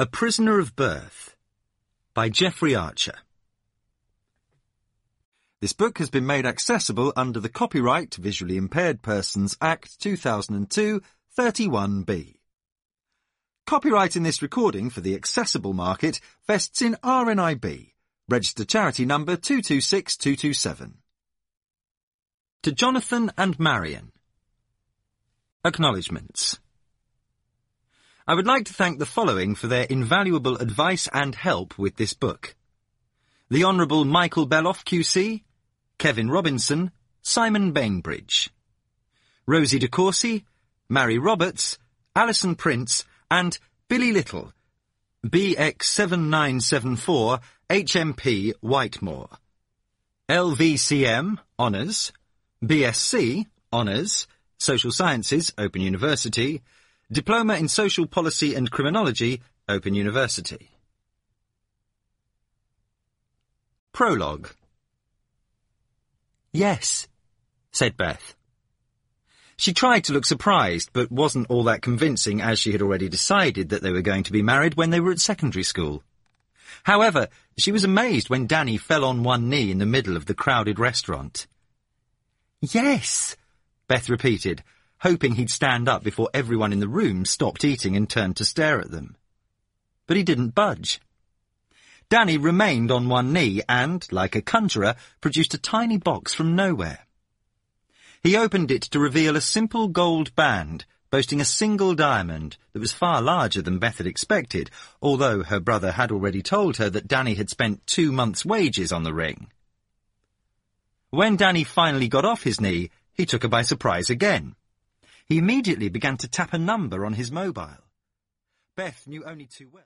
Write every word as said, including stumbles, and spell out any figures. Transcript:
A Prisoner of Birth by Jeffrey Archer. This book has been made accessible under the Copyright Visually Impaired Persons Act two thousand two, thirty-one B. Copyright in this recording for the accessible market vests in R N I B, registered charity number two two six two two seven. To Jonathan and Marion. Acknowledgements. I would like to thank the following for their invaluable advice and help with this book. The Honourable Michael Beloff Q C, Kevin Robinson, Simon Bainbridge, Rosie de Courcy, Mary Roberts, Alison Prince, and Billy Little, B X seven nine seven four, H M P Whitemoor. L V C M, Honours, B S c, Honours, Social Sciences, Open University, Diploma in Social Policy and Criminology, Open University. Prologue. "Yes," said Beth. She tried to look surprised, but wasn't all that convincing as she had already decided that they were going to be married when they were at secondary school. However, she was amazed when Danny fell on one knee in the middle of the crowded restaurant. "Yes," Beth repeated, hoping he'd stand up before everyone in the room stopped eating and turned to stare at them. But he didn't budge. Danny remained on one knee and, like a conjurer, produced a tiny box from nowhere. He opened it to reveal a simple gold band, boasting a single diamond that was far larger than Beth had expected, although her brother had already told her that Danny had spent two months' wages on the ring. When Danny finally got off his knee, he took her by surprise again. He immediately began to tap a number on his mobile. Beth knew only too well.